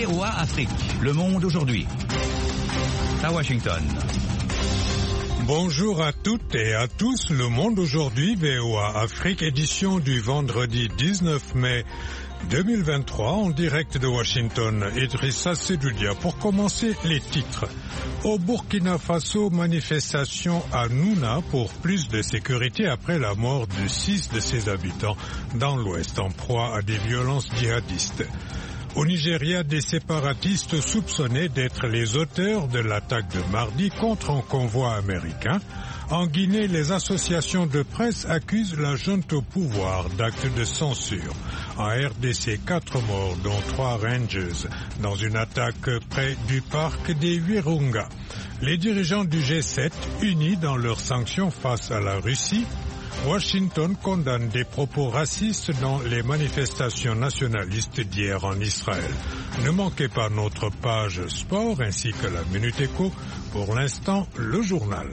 VOA Afrique, le monde aujourd'hui. À Washington. Bonjour à toutes et à tous, le monde aujourd'hui, VOA Afrique, édition du vendredi 19 mai 2023, en direct de Washington. Idrissa Sedoudia. Pour commencer, les titres. Au Burkina Faso, manifestation à Nouna pour plus de sécurité après la mort de 6 de ses habitants dans l'Ouest en proie à des violences djihadistes. Au Nigeria, des séparatistes soupçonnés d'être les auteurs de l'attaque de mardi contre un convoi américain. En Guinée, les associations de presse accusent la junte au pouvoir d'actes de censure. En RDC, 4 morts, dont 3 Rangers, dans une attaque près du parc des Virunga. Les dirigeants du G7, unis dans leurs sanctions face à la Russie. Washington condamne des propos racistes dans les manifestations nationalistes d'hier en Israël. Ne manquez pas notre page sport ainsi que la Minute Éco. Pour l'instant, le journal.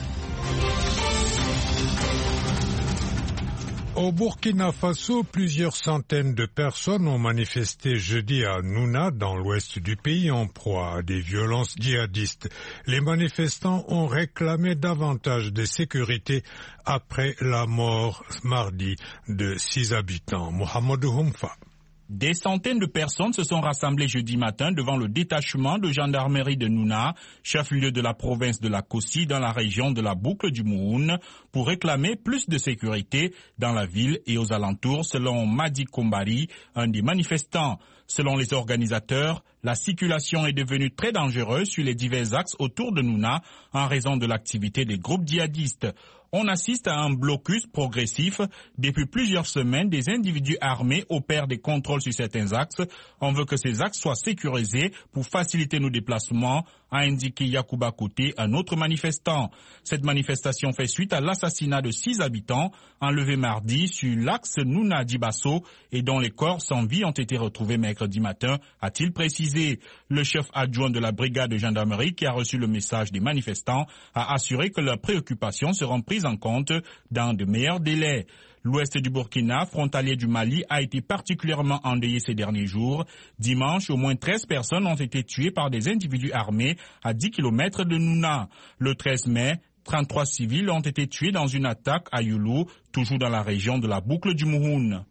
Au Burkina Faso, plusieurs centaines de personnes ont manifesté jeudi à Nouna, dans l'ouest du pays, en proie à des violences djihadistes. Les manifestants ont réclamé davantage de sécurité après la mort mardi de 6 habitants. Mohamedou Humfa. Des centaines de personnes se sont rassemblées jeudi matin devant le détachement de gendarmerie de Nouna, chef-lieu de la province de la Kossi dans la région de la boucle du Mouhoun, pour réclamer plus de sécurité dans la ville et aux alentours, selon Madi Kombari, un des manifestants. Selon les organisateurs, la circulation est devenue très dangereuse sur les divers axes autour de Nouna en raison de l'activité des groupes djihadistes. On assiste à un blocus progressif. Depuis plusieurs semaines, des individus armés opèrent des contrôles sur certains axes. On veut que ces axes soient sécurisés pour faciliter nos déplacements, a indiqué Yacouba Koté, un autre manifestant. Cette manifestation fait suite à l'assassinat de 6 habitants enlevés mardi sur l'axe Nouna-Dibasso et dont les corps sans vie ont été retrouvés mercredi matin, a-t-il précisé. Le chef adjoint de la brigade de gendarmerie qui a reçu le message des manifestants a assuré que leurs préoccupations seront prises en compte dans de meilleurs délais. L'ouest du Burkina, frontalier du Mali, a été particulièrement endeuillé ces derniers jours. Dimanche, au moins 13 personnes ont été tuées par des individus armés à 10 km de Nouna. Le 13 mai, 33 civils ont été tués dans une attaque à Youlou, toujours dans la région de la boucle du Mouhoun.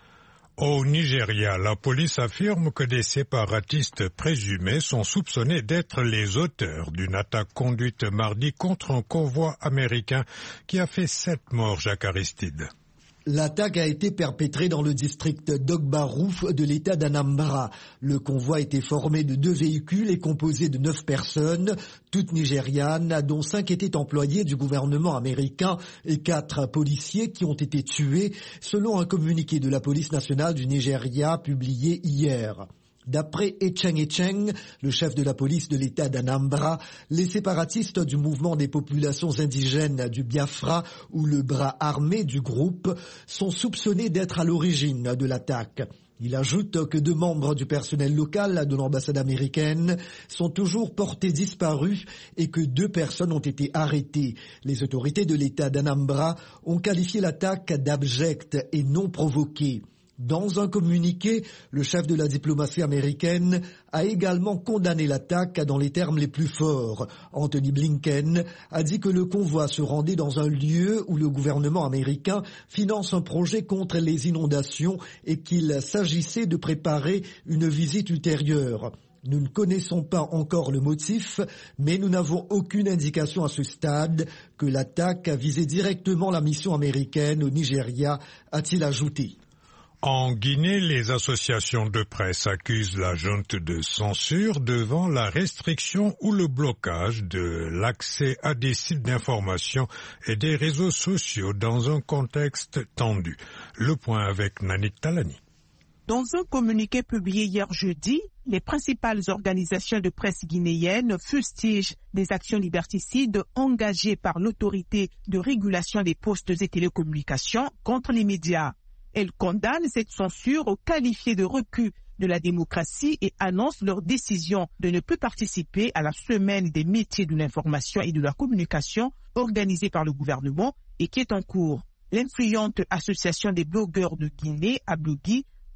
Au Nigeria, la police affirme que des séparatistes présumés sont soupçonnés d'être les auteurs d'une attaque conduite mardi contre un convoi américain qui a fait 7 morts, Jacques Aristide. L'attaque a été perpétrée dans le district d'Ogbarouf de l'État d'Anambra. Le convoi était formé de 2 véhicules et composé de 9 personnes, toutes nigérianes, dont 5 étaient employés du gouvernement américain et 4 policiers qui ont été tués, selon un communiqué de la police nationale du Nigeria publié hier. D'après Echeng, le chef de la police de l'État d'Anambra, les séparatistes du mouvement des populations indigènes du Biafra ou le bras armé du groupe sont soupçonnés d'être à l'origine de l'attaque. Il ajoute que 2 membres du personnel local de l'ambassade américaine sont toujours portés disparus et que 2 personnes ont été arrêtées. Les autorités de l'État d'Anambra ont qualifié l'attaque d'abjecte et non provoquée. Dans un communiqué, le chef de la diplomatie américaine a également condamné l'attaque dans les termes les plus forts. Anthony Blinken a dit que le convoi se rendait dans un lieu où le gouvernement américain finance un projet contre les inondations et qu'il s'agissait de préparer une visite ultérieure. Nous ne connaissons pas encore le motif, mais nous n'avons aucune indication à ce stade que l'attaque a visé directement la mission américaine au Nigeria, a-t-il ajouté. En Guinée, les associations de presse accusent la junte de censure devant la restriction ou le blocage de l'accès à des sites d'information et des réseaux sociaux dans un contexte tendu. Le point avec Nanik Talani. Dans un communiqué publié hier jeudi, les principales organisations de presse guinéennes fustigent des actions liberticides engagées par l'autorité de régulation des postes et télécommunications contre les médias. Elles condamnent cette censure qualifiée de recul de la démocratie et annoncent leur décision de ne plus participer à la semaine des métiers de l'information et de la communication organisée par le gouvernement et qui est en cours. L'influente association des blogueurs de Guinée, Ablogui,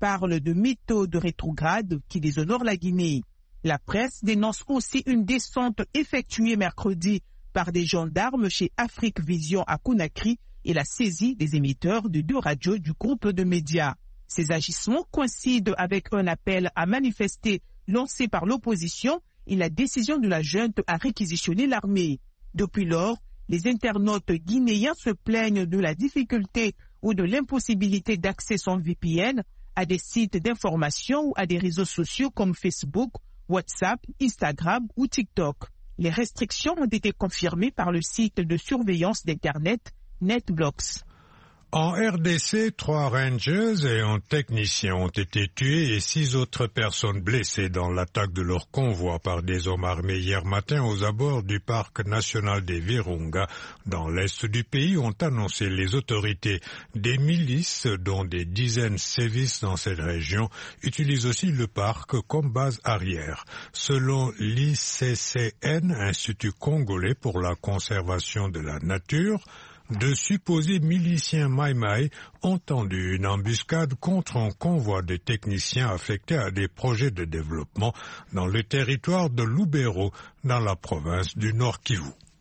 parle de méthodes rétrogrades qui déshonorent la Guinée. La presse dénonce aussi une descente effectuée mercredi par des gendarmes chez Afrique Vision à Conakry et la saisie des émetteurs de 2 radios du groupe de médias. Ces agissements coïncident avec un appel à manifester lancé par l'opposition et la décision de la junte à réquisitionner l'armée. Depuis lors, les internautes guinéens se plaignent de la difficulté ou de l'impossibilité d'accès sans VPN à des sites d'information ou à des réseaux sociaux comme Facebook, WhatsApp, Instagram ou TikTok. Les restrictions ont été confirmées par le site de surveillance d'Internet NetBlocks. En RDC, 3 rangers et un technicien ont été tués et 6 autres personnes blessées dans l'attaque de leur convoi par des hommes armés hier matin aux abords du parc national des Virunga. Dans l'est du pays, ont annoncé les autorités. Des milices, dont des dizaines sévissent dans cette région, utilisent aussi le parc comme base arrière. Selon l'ICCN, Institut congolais pour la conservation de la nature, de supposés miliciens Maï-Maï ont tendu une embuscade contre un convoi de techniciens affectés à des projets de développement dans le territoire de Lubero, dans la province du Nord Kivu.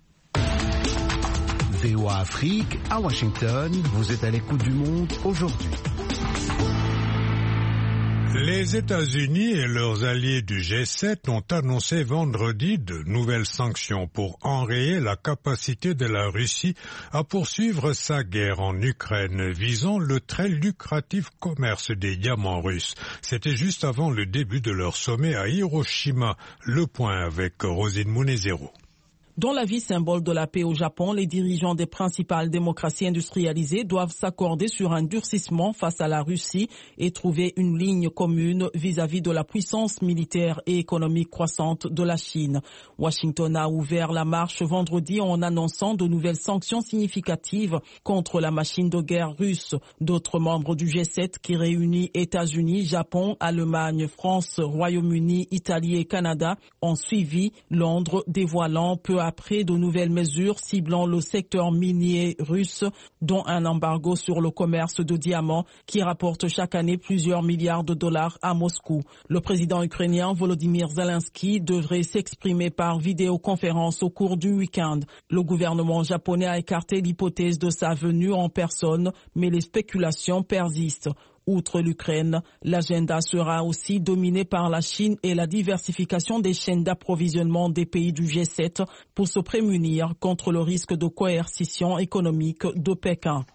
VOA Afrique, à Washington, vous êtes à l'écoute du monde aujourd'hui. Les États-Unis et leurs alliés du G7 ont annoncé vendredi de nouvelles sanctions pour enrayer la capacité de la Russie à poursuivre sa guerre en Ukraine, visant le très lucratif commerce des diamants russes. C'était juste avant le début de leur sommet à Hiroshima. Le point avec Rosine Munezero. Dans la vie symbole de la paix au Japon, les dirigeants des principales démocraties industrialisées doivent s'accorder sur un durcissement face à la Russie et trouver une ligne commune vis-à-vis de la puissance militaire et économique croissante de la Chine. Washington a ouvert la marche vendredi en annonçant de nouvelles sanctions significatives contre la machine de guerre russe. D'autres membres du G7 qui réunit États-Unis, Japon, Allemagne, France, Royaume-Uni, Italie et Canada ont suivi, Londres dévoilant peu après de nouvelles mesures ciblant le secteur minier russe, dont un embargo sur le commerce de diamants qui rapporte chaque année plusieurs milliards de dollars à Moscou. Le président ukrainien Volodymyr Zelensky devrait s'exprimer par vidéoconférence au cours du week-end. Le gouvernement japonais a écarté l'hypothèse de sa venue en personne, mais les spéculations persistent. Outre l'Ukraine, l'agenda sera aussi dominé par la Chine et la diversification des chaînes d'approvisionnement des pays du G7 pour se prémunir contre le risque de coercition économique de Pékin.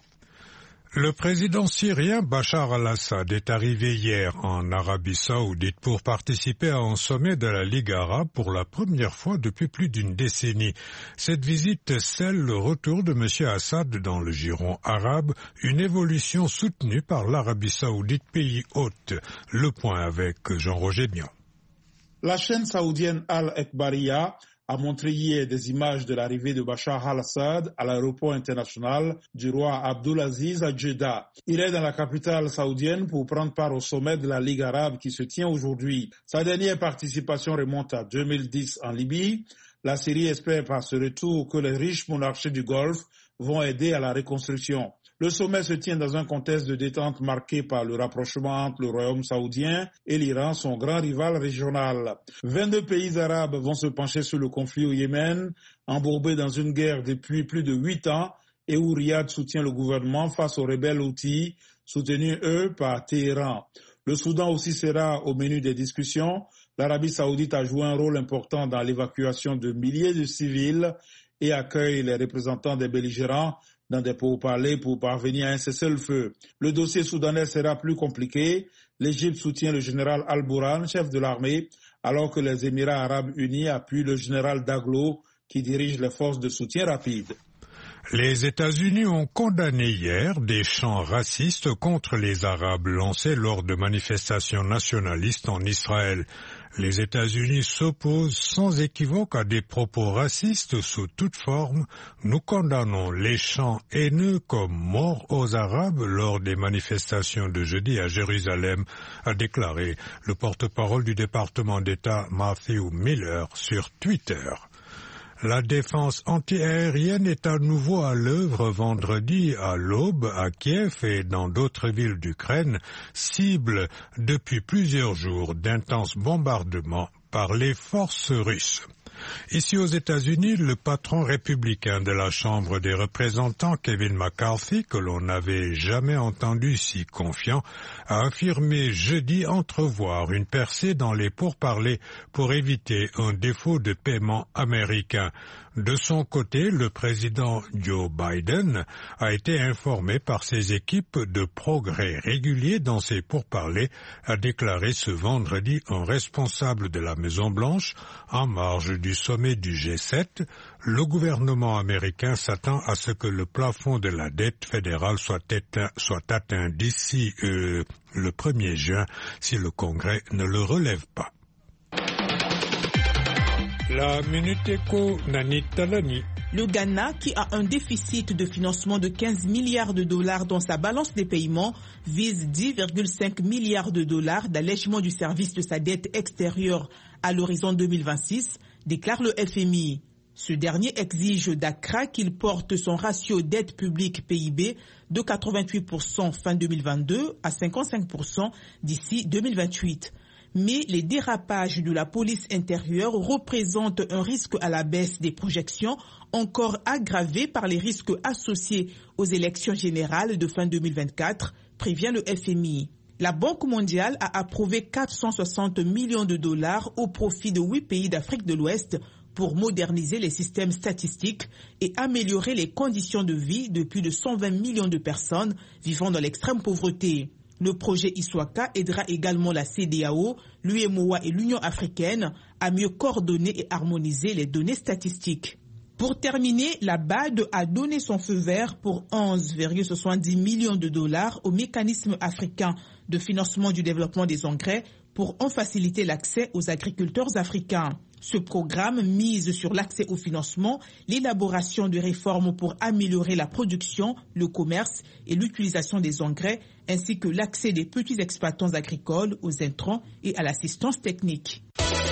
Le président syrien Bachar al-Assad est arrivé hier en Arabie Saoudite pour participer à un sommet de la Ligue arabe pour la première fois depuis plus d'une décennie. Cette visite scelle le retour de M. Assad dans le giron arabe, une évolution soutenue par l'Arabie Saoudite, pays hôte. Le point avec Jean-Roger Bian. La chaîne saoudienne Al-Ekbariya a montré hier des images de l'arrivée de Bachar al-Assad à l'aéroport international du roi Abdulaziz à Jeddah. Il est dans la capitale saoudienne pour prendre part au sommet de la Ligue arabe qui se tient aujourd'hui. Sa dernière participation remonte à 2010 en Libye. La Syrie espère par ce retour que les riches monarchies du Golfe vont aider à la reconstruction. Le sommet se tient dans un contexte de détente marqué par le rapprochement entre le royaume saoudien et l'Iran, son grand rival régional. 22 pays arabes vont se pencher sur le conflit au Yémen, embourbé dans une guerre depuis plus de 8 ans et où Riyad soutient le gouvernement face aux rebelles houthis, soutenus eux par Téhéran. Le Soudan aussi sera au menu des discussions. L'Arabie saoudite a joué un rôle important dans l'évacuation de milliers de civils et accueille les représentants des belligérants dans des pourparlers pour parvenir à un cessez-le-feu. Le dossier soudanais sera plus compliqué. L'Égypte soutient le général Al-Bourhan, chef de l'armée, alors que les Émirats arabes unis appuient le général Daglo, qui dirige les forces de soutien rapide. Les États-Unis ont condamné hier des chants racistes contre les Arabes lancés lors de manifestations nationalistes en Israël. Les États-Unis s'opposent sans équivoque à des propos racistes sous toute forme. Nous condamnons les chants haineux comme mort aux Arabes lors des manifestations de jeudi à Jérusalem, a déclaré le porte-parole du département d'État Matthew Miller sur Twitter. La défense antiaérienne est à nouveau à l'œuvre vendredi à l'aube à Kiev et dans d'autres villes d'Ukraine, cible depuis plusieurs jours d'intenses bombardements par les forces russes. Ici aux États-Unis, le patron républicain de la Chambre des représentants, Kevin McCarthy, que l'on n'avait jamais entendu si confiant, a affirmé jeudi entrevoir une percée dans les pourparlers pour éviter un défaut de paiement américain. De son côté, le président Joe Biden a été informé par ses équipes de progrès réguliers dans ces pourparlers, a déclaré ce vendredi un responsable de la Maison-Blanche en marge du sommet du G7. Le gouvernement américain s'attend à ce que le plafond de la dette fédérale soit atteint d'ici le 1er juin si le Congrès ne le relève pas. La Minute Éco, Nani Talani. Le Ghana, qui a un déficit de financement de 15 milliards de dollars dans sa balance des paiements, vise 10,5 milliards de dollars d'allègement du service de sa dette extérieure à l'horizon 2026, déclare le FMI. Ce dernier exige d'Accra qu'il porte son ratio dette publique PIB de 88% fin 2022 à 55% d'ici 2028. Mais les dérapages de la police intérieure représentent un risque à la baisse des projections, encore aggravé par les risques associés aux élections générales de fin 2024, prévient le FMI. La Banque mondiale a approuvé 460 millions de dollars au profit de 8 pays d'Afrique de l'Ouest pour moderniser les systèmes statistiques et améliorer les conditions de vie de plus de 120 millions de personnes vivant dans l'extrême pauvreté. Le projet ISWACA aidera également la CEDEAO, l'UEMOA et l'Union africaine à mieux coordonner et harmoniser les données statistiques. Pour terminer, la BAD a donné son feu vert pour 11,70 millions de dollars au mécanisme africain de financement du développement des engrais pour en faciliter l'accès aux agriculteurs africains. Ce programme mise sur l'accès au financement, l'élaboration de réformes pour améliorer la production, le commerce et l'utilisation des engrais, ainsi que l'accès des petits exploitants agricoles aux intrants et à l'assistance technique.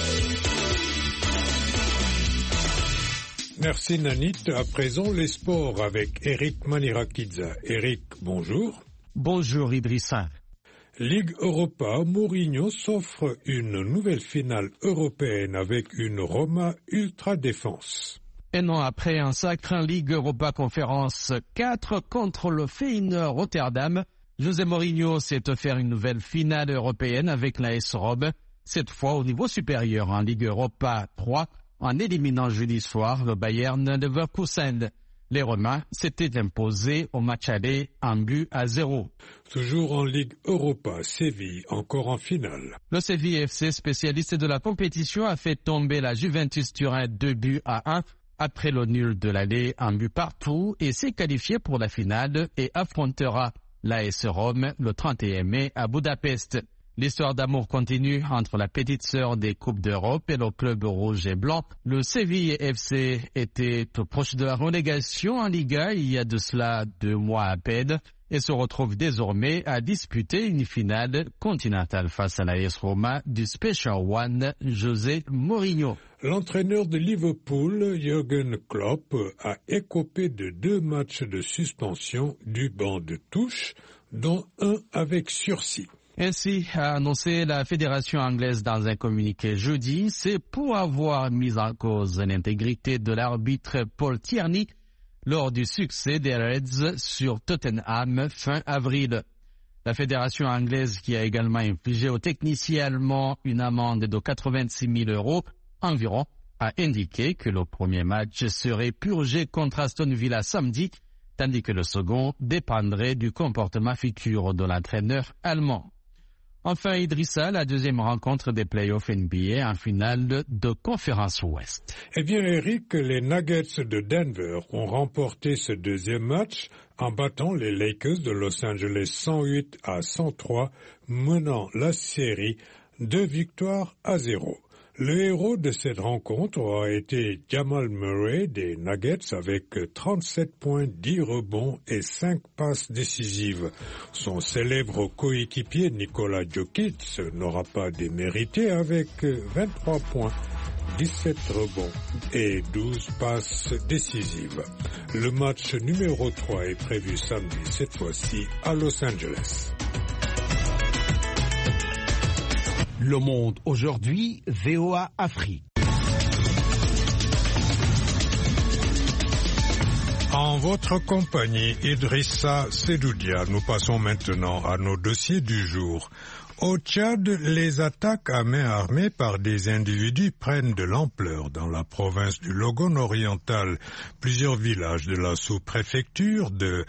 Merci Nanit. À présent, les sports avec Eric Manirakidza. Eric, bonjour. Bonjour Idrissa. Ligue Europa, Mourinho s'offre une nouvelle finale européenne avec une Roma ultra défense. Un an après un sacre en Ligue Europa Conférence 4 contre le Feyenoord Rotterdam, José Mourinho s'est offert une nouvelle finale européenne avec l'AS Rome, cette fois au niveau supérieur en Ligue Europa 3, en éliminant jeudi soir le Bayern de Leverkusen. Les Romains s'étaient imposés au match aller 1-0. Toujours en Ligue Europa, Séville encore en finale. Le Séville FC, spécialiste de la compétition, a fait tomber la Juventus Turin 2-1 après le nul de l'aller 1 partout et s'est qualifié pour la finale et affrontera l'AS Rome le 31 mai à Budapest. L'histoire d'amour continue entre la petite sœur des Coupes d'Europe et le club rouge et blanc. Le Séville FC était tout proche de la relégation en Liga il y a de cela 2 mois à peine et se retrouve désormais à disputer une finale continentale face à l'AS Roma du Special One José Mourinho. L'entraîneur de Liverpool, Jürgen Klopp, a écopé de 2 matchs de suspension du banc de touche, dont un avec sursis. Ainsi a annoncé la fédération anglaise dans un communiqué jeudi, c'est pour avoir mis en cause l'intégrité de l'arbitre Paul Tierney lors du succès des Reds sur Tottenham fin avril. La fédération anglaise, qui a également infligé au technicien allemand une amende de 86 000 € environ, a indiqué que le premier match serait purgé contre Aston Villa samedi, tandis que le second dépendrait du comportement futur de l'entraîneur allemand. Enfin, Idrissa, la deuxième rencontre des playoffs NBA en finale de Conférence Ouest. Eh bien, Eric, les Nuggets de Denver ont remporté ce deuxième match en battant les Lakers de Los Angeles 108-103, menant la série 2-0. Le héros de cette rencontre a été Jamal Murray des Nuggets avec 37 points, 10 rebonds et 5 passes décisives. Son célèbre coéquipier Nikola Jokic n'aura pas démérité avec 23 points, 17 rebonds et 12 passes décisives. Le match numéro 3 est prévu samedi, cette fois-ci à Los Angeles. Le Monde aujourd'hui, VOA Afrique. En votre compagnie, Idrissa Sedoudia, nous passons maintenant à nos dossiers du jour. Au Tchad, les attaques à main armée par des individus prennent de l'ampleur dans la province du Logone oriental. Plusieurs villages de la sous-préfecture de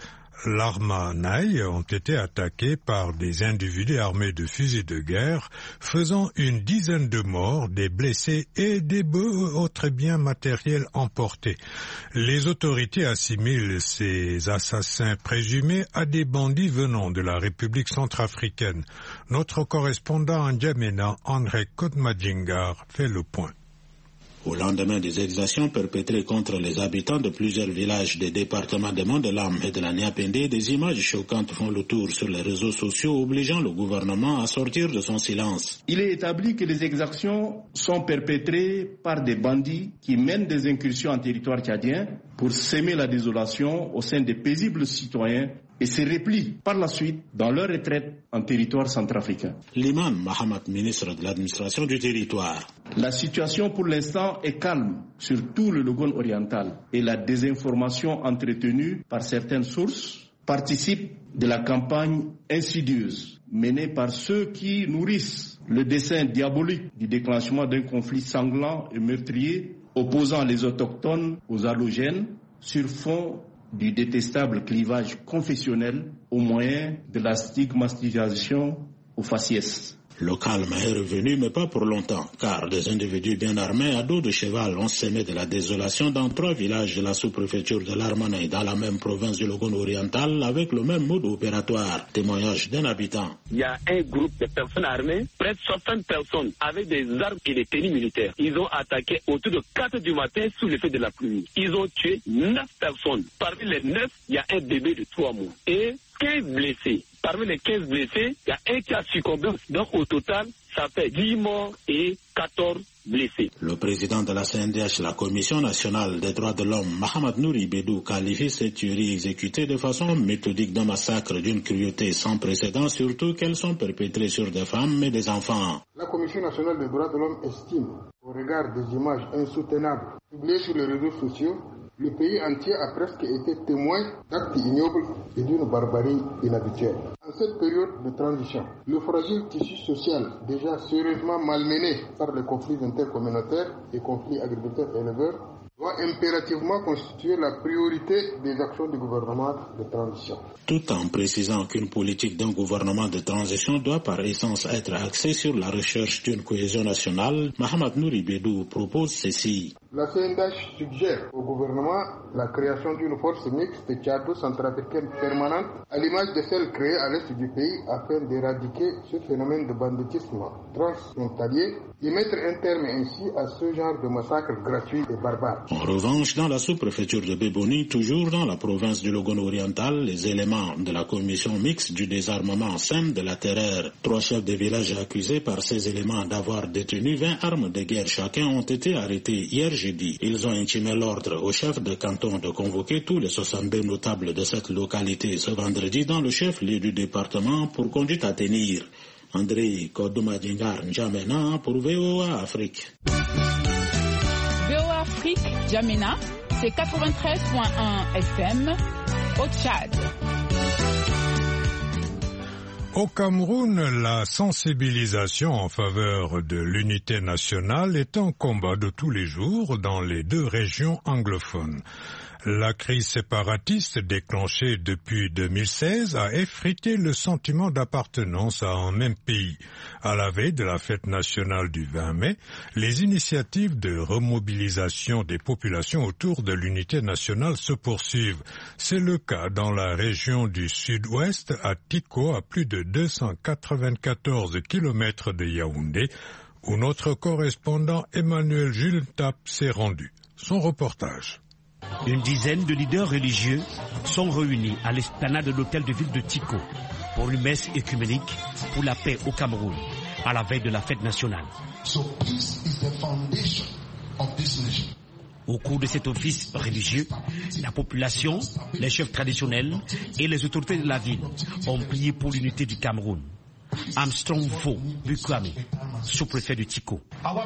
l'Armanaï ont été attaqués par des individus armés de fusils de guerre, faisant une dizaine de morts, des blessés et des autres biens matériels emportés. Les autorités assimilent ces assassins présumés à des bandits venant de la République centrafricaine. Notre correspondant en N'Djamena, André Kodmadjingar, fait le point. Au lendemain des exactions perpétrées contre les habitants de plusieurs villages des départements de Mandelam et de la Niapende, des images choquantes font le tour sur les réseaux sociaux, obligeant le gouvernement à sortir de son silence. Il est établi que les exactions sont perpétrées par des bandits qui mènent des incursions en territoire tchadien pour semer la désolation au sein des paisibles citoyens et se replient par la suite dans leur retraite en territoire centrafricain. L'imam Mahamat, ministre de l'administration du territoire. La situation pour l'instant est calme sur tout le Logone oriental et la désinformation entretenue par certaines sources participe de la campagne insidieuse menée par ceux qui nourrissent le dessein diabolique du déclenchement d'un conflit sanglant et meurtrier opposant les autochtones aux allogènes sur fond du détestable clivage confessionnel au moyen de la stigmatisation au faciès. Le calme est revenu, mais pas pour longtemps, car des individus bien armés à dos de cheval ont semé de la désolation dans 3 villages de la sous-préfecture de l'Armanaï, dans la même province du Logone oriental, avec le même mode opératoire. Témoignage d'un habitant. Il y a un groupe de personnes armées, près de 60 personnes, avec des armes et des tenues militaires. Ils ont attaqué autour de 4 du matin sous l'effet de la pluie. Ils ont tué 9 personnes. Parmi les 9, il y a un bébé de 3 mois. Et 15 blessés. Parmi les 15 blessés, il y a un qui a succombé. Donc au total, ça fait 10 morts et 14 blessés. Le président de la CNDH, la Commission nationale des droits de l'homme, Mahamat Nouri Bédou, qualifie ces tueries exécutées de façon méthodique d'un massacre d'une cruauté sans précédent, surtout qu'elles sont perpétrées sur des femmes et des enfants. La Commission nationale des droits de l'homme estime, au regard des images insoutenables publiées sur les réseaux sociaux, le pays entier a presque été témoin d'actes ignobles et d'une barbarie inhabituelle. En cette période de transition, le fragile tissu social, déjà sérieusement malmené par les conflits intercommunautaires et conflits agriculteurs-éleveurs, doit impérativement constituer la priorité des actions du gouvernement de transition. Tout en précisant qu'une politique d'un gouvernement de transition doit par essence être axée sur la recherche d'une cohésion nationale, Mahamat Nouri Bédou propose ceci. La CNDH suggère au gouvernement la création d'une force mixte tchado-centrafricaine permanente à l'image de celle créée à l'est du pays afin d'éradiquer ce phénomène de banditisme transfrontalier et mettre un terme ainsi à ce genre de massacre gratuit et barbare. En revanche, dans la sous-préfecture de Béboni, toujours dans la province du Logone oriental, les éléments de la commission mixte du désarmement sèment de la terreur. 3 chefs de village accusés par ces éléments d'avoir détenu 20 armes de guerre chacun ont été arrêtés hier jeudi. Ils ont intimé l'ordre au chef de canton de convoquer tous les 62 notables de cette localité ce vendredi dans le chef-lieu du département pour conduite à tenir. André Kodoumadingar N'Djamena pour VOA Afrique. VOA Afrique, N'Djamena, c'est 93.1 FM au Tchad. Au Cameroun, la sensibilisation en faveur de l'unité nationale est un combat de tous les jours dans les 2 régions anglophones. La crise séparatiste déclenchée depuis 2016 a effrité le sentiment d'appartenance à un même pays. À la veille de la fête nationale du 20 mai, les initiatives de remobilisation des populations autour de l'unité nationale se poursuivent. C'est le cas dans la région du sud-ouest, à Tiko, à plus de 294 km de Yaoundé, où notre correspondant Emmanuel Jules Tap s'est rendu. Son reportage. Une dizaine de leaders religieux sont réunis à l'esplanade de l'hôtel de ville de Tiko pour une messe œcuménique pour la paix au Cameroun, à la veille de la fête nationale. Au cours de cet office religieux, la population, les chefs traditionnels et les autorités de la ville ont prié pour l'unité du Cameroun. Armstrong Vo Bukwame, sous-préfet de Tiko.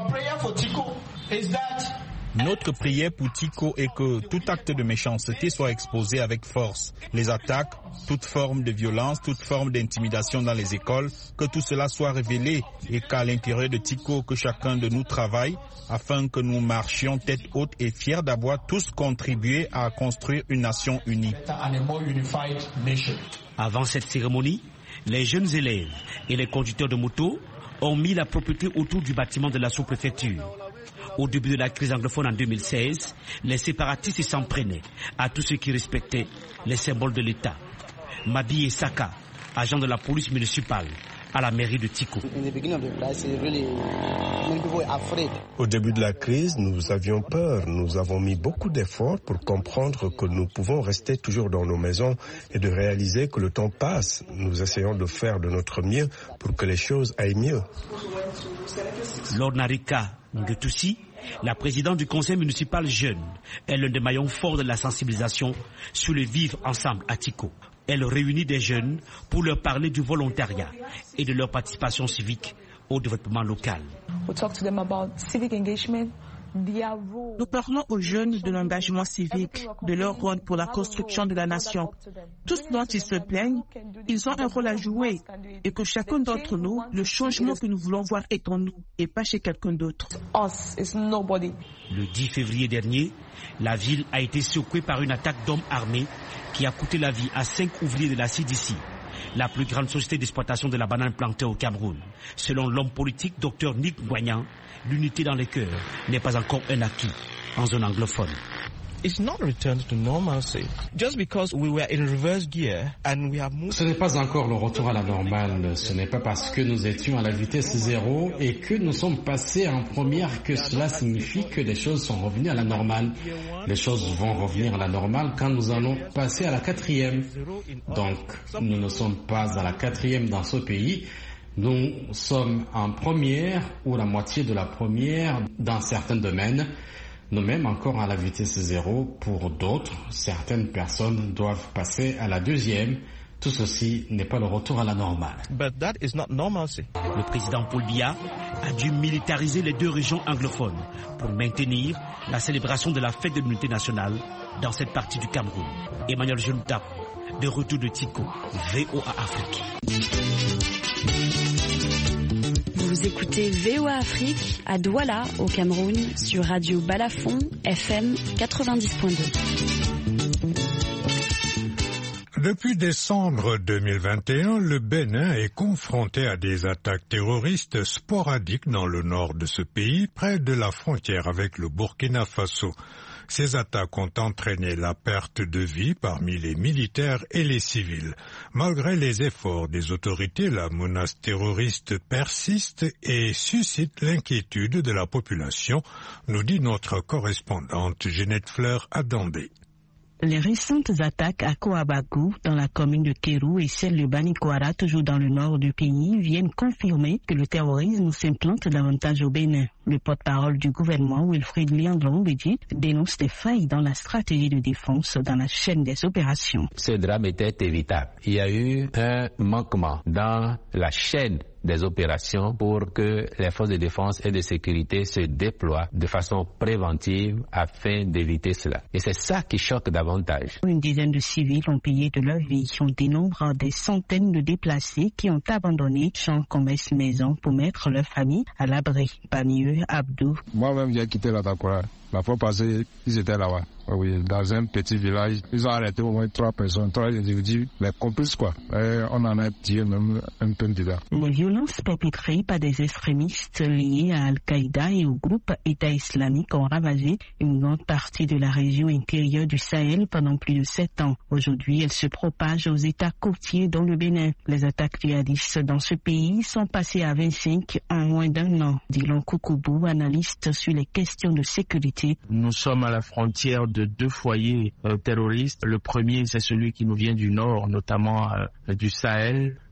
Notre prière pour Tiko est que tout acte de méchanceté soit exposé avec force. Les attaques, toute forme de violence, toute forme d'intimidation dans les écoles, que tout cela soit révélé et qu'à l'intérieur de Tiko, que chacun de nous travaille afin que nous marchions tête haute et fiers d'avoir tous contribué à construire une nation unie. Avant cette cérémonie, les jeunes élèves et les conducteurs de moto ont mis la propreté autour du bâtiment de la sous-préfecture. Au début de la crise anglophone en 2016, les séparatistes s'en prenaient à tous ceux qui respectaient les symboles de l'État. Mabi Saka, agent de la police municipale à la mairie de Tiko. Au début de la crise, nous avions peur. Nous avons mis beaucoup d'efforts pour comprendre que nous pouvons rester toujours dans nos maisons et de réaliser que le temps passe. Nous essayons de faire de notre mieux pour que les choses aillent mieux. Lord Narika Ngutussi, la présidente du conseil municipal jeune, est l'un des maillons forts de la sensibilisation sur le vivre ensemble à Tiko. Elle réunit des jeunes pour leur parler du volontariat et de leur participation civique au développement local. Nous parlons aux jeunes de l'engagement civique, de leur rôle pour la construction de la nation. Tous dont ils se plaignent, ils ont un rôle à jouer et que chacun d'entre nous, le changement que nous voulons voir est en nous et pas chez quelqu'un d'autre. Le 10 février dernier, la ville a été secouée par une attaque d'hommes armés qui a coûté la vie à 5 ouvriers de la CDC, la plus grande société d'exploitation de la banane plantée au Cameroun. Selon l'homme politique Dr Nick Boignan, l'unité dans les cœurs n'est pas encore un acquis en zone anglophone. Ce n'est pas encore le retour à la normale. Ce n'est pas parce que nous étions à la vitesse zéro et que nous sommes passés en première que cela signifie que les choses sont revenues à la normale. Les choses vont revenir à la normale quand nous allons passer à la 4e. Donc, nous ne sommes pas à la 4e dans ce pays. Nous sommes en première ou la moitié de la première dans certains domaines. Nous-mêmes encore à la vitesse zéro pour d'autres. Certaines personnes doivent passer à la 2e. Tout ceci n'est pas le retour à la normale. Le président Paul Biya a dû militariser les 2 régions anglophones pour maintenir la célébration de la fête de l'unité nationale dans cette partie du Cameroun. Emmanuel Junta, de retour de Tiko, VOA Afrique. Vous écoutez VOA Afrique à Douala, au Cameroun, sur Radio Balafon, FM 90.2. Depuis décembre 2021, le Bénin est confronté à des attaques terroristes sporadiques dans le nord de ce pays, près de la frontière avec le Burkina Faso. Ces attaques ont entraîné la perte de vie parmi les militaires et les civils. Malgré les efforts des autorités, la menace terroriste persiste et suscite l'inquiétude de la population, nous dit notre correspondante Jeanette Fleur à Dambé. Les récentes attaques à Kouabagou, dans la commune de Kérou, et celles de Banikwara, toujours dans le nord du pays, viennent confirmer que le terrorisme s'implante davantage au Bénin. Le porte-parole du gouvernement, Wilfried Liandron-Bédi, dénonce des failles dans la stratégie de défense dans la chaîne des opérations. Ce drame était évitable. Il y a eu un manquement dans la chaîne des opérations pour que les forces de défense et de sécurité se déploient de façon préventive afin d'éviter cela. Et c'est ça qui choque davantage. Une dizaine de civils ont payé de leur vie. On dénombre des centaines de déplacés qui ont abandonné champs, commerces, maisons pour mettre leur famille à l'abri. Parmi eux, Abdou. Moi-même, j'ai quitté la Takura. La fois passée, ils étaient là-bas. Oui, dans un petit village, ils ont arrêté au moins 3 personnes, 3 individus, les complices quoi. Et on en a tiré même un peu dedans. Les violences perpétrées par des extrémistes liés à Al-Qaïda et au groupe État islamique ont ravagé une grande partie de la région intérieure du Sahel pendant plus de 7 ans. Aujourd'hui, elles se propagent aux États côtiers dont le Bénin. Les attaques djihadistes dans ce pays sont passées à 25 en moins d'1 an. Dylan Koukoubou, analyste sur les questions de sécurité. Nous sommes à la frontière de 2 foyers terroristes. Le premier, c'est celui qui nous vient du nord, notamment du Sahel.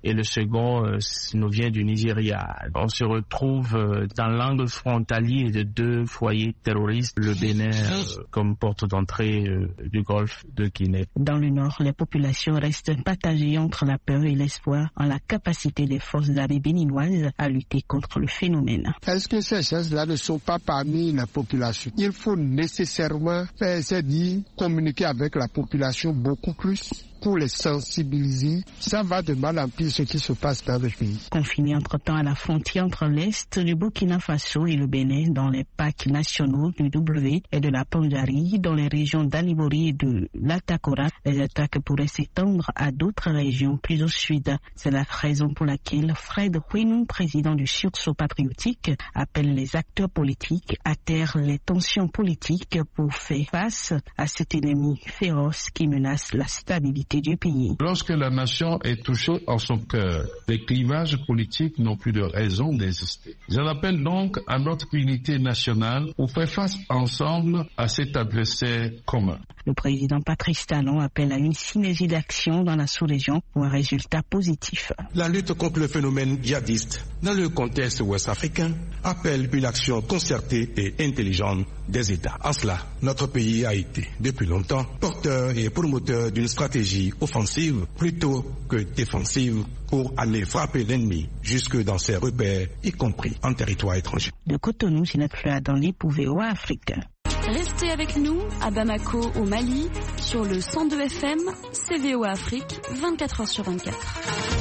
et le second nous vient du Nigeria. On se retrouve dans l'angle frontalier de 2 foyers terroristes, le Bénin comme porte d'entrée du golfe de Guinée. Dans le nord, les populations restent partagées entre la peur et l'espoir en la capacité des forces armées béninoises à lutter contre le phénomène. Est-ce que ces choses-là ne sont pas parmi la population? Il faut nécessairement communiquer avec la population beaucoup plus pour les sensibiliser. Ça va de mal en pire ce qui se passe dans le pays. Confiné entre-temps à la frontière entre l'Est du Burkina Faso et le Bénin dans les parcs nationaux du W et de la Pandjari, dans les régions d'Anibori et de l'Atakora, les attaques pourraient s'étendre à d'autres régions plus au sud. C'est la raison pour laquelle Fred Huenou, président du sursaut patriotique, appelle les acteurs politiques à taire les tensions politiques pour faire face à cet ennemi féroce qui menace la stabilité du pays. Lorsque la nation est touchée en son cœur, les clivages politiques n'ont plus de raison d'exister. J'en appelle donc à notre unité nationale pour faire face ensemble à cet adversaire commun. Le président Patrice Talon appelle à une synergie d'action dans la sous-région pour un résultat positif. La lutte contre le phénomène djihadiste dans le contexte ouest-africain appelle une action concertée et intelligente des États. En cela, notre pays a été, depuis longtemps, porteur et promoteur d'une stratégie offensive plutôt que défensive pour aller frapper l'ennemi jusque dans ses repères, y compris en territoire étranger. De Cotonou, Ginette Fleur dans les pour VOA Afrique. Restez avec nous à Bamako au Mali sur le 102 FM, c'est VOA Afrique, 24h sur 24.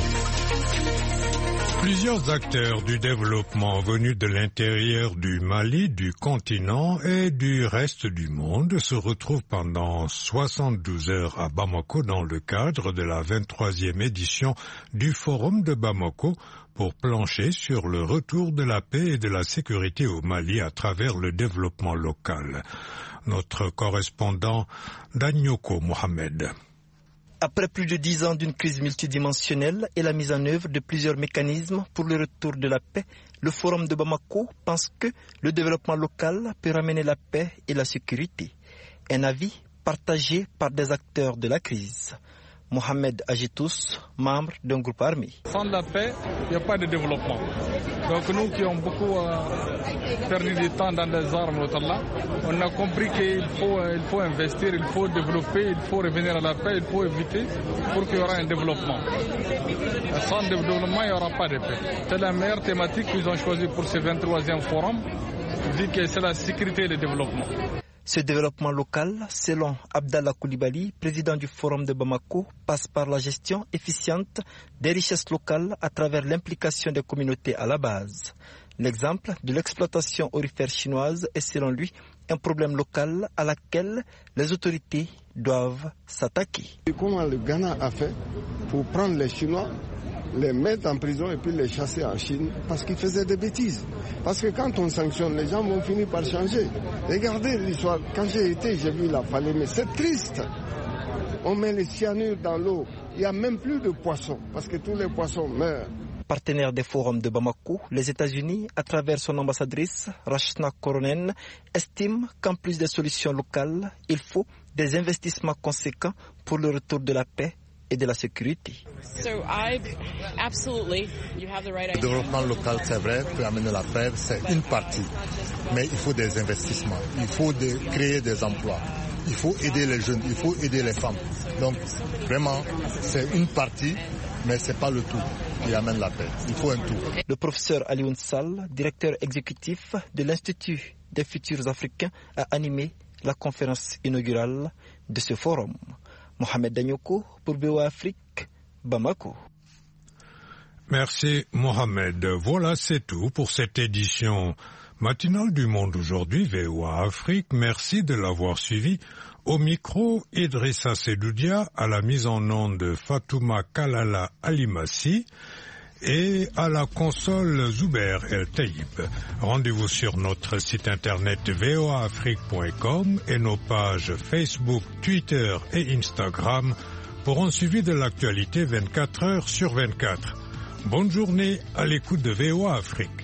Plusieurs acteurs du développement venus de l'intérieur du Mali, du continent et du reste du monde se retrouvent pendant 72 heures à Bamako dans le cadre de la 23e édition du Forum de Bamako pour plancher sur le retour de la paix et de la sécurité au Mali à travers le développement local. Notre correspondant Danyoko Mohamed. Après plus de 10 ans d'une crise multidimensionnelle et la mise en œuvre de plusieurs mécanismes pour le retour de la paix, le Forum de Bamako pense que le développement local peut ramener la paix et la sécurité. Un avis partagé par des acteurs de la crise. Mohamed Agitous, membre d'un groupe armé. Sans la paix, il n'y a pas de développement. Donc nous qui avons beaucoup perdu du temps dans des armes, on a compris qu'il faut investir, il faut développer, il faut revenir à la paix, il faut éviter pour qu'il y aura un développement. Sans développement, il n'y aura pas de paix. C'est la meilleure thématique qu'ils ont choisie pour ce 23e forum, vu que c'est la sécurité et le développement. Ce développement local, selon Abdallah Koulibaly, président du Forum de Bamako, passe par la gestion efficiente des richesses locales à travers l'implication des communautés à la base. L'exemple de l'exploitation aurifère chinoise est selon lui un problème local à laquelle les autorités doivent s'attaquer. Comment le Ghana a fait pour prendre les Chinois, les mettre en prison et puis les chasser en Chine parce qu'ils faisaient des bêtises. Parce que quand on sanctionne, les gens vont finir par changer. Regardez l'histoire. Quand j'ai vu la Falémé, c'est triste. On met les cyanures dans l'eau. Il n'y a même plus de poissons parce que tous les poissons meurent. Partenaire des forums de Bamako, les États-Unis, à travers son ambassadrice, Rachna Koronen, estiment qu'en plus des solutions locales, il faut des investissements conséquents pour le retour de la paix et de la sécurité. Le développement local, c'est vrai, peut amener la paix, c'est une partie. Mais il faut des investissements, il faut créer des emplois, il faut aider les jeunes, il faut aider les femmes. Donc, vraiment, c'est une partie, mais ce n'est pas le tout qui amène la paix. Il faut un tout. Le professeur Alioune Sall, directeur exécutif de l'Institut des futurs africains, a animé la conférence inaugurale de ce forum. Mohamed Danyoko pour VOA Afrique, Bamako. Merci Mohamed. Voilà, c'est tout pour cette édition matinale du Monde aujourd'hui, VOA Afrique. Merci de l'avoir suivi. Au micro, Idrissa Sedoudia, à la mise en onde Fatouma Kalala Alimassi et à la console Zuber El Taïb. Rendez-vous sur notre site internet voaafrique.com et nos pages Facebook, Twitter et Instagram pour un suivi de l'actualité 24 heures sur 24. Bonne journée à l'écoute de VOA Afrique.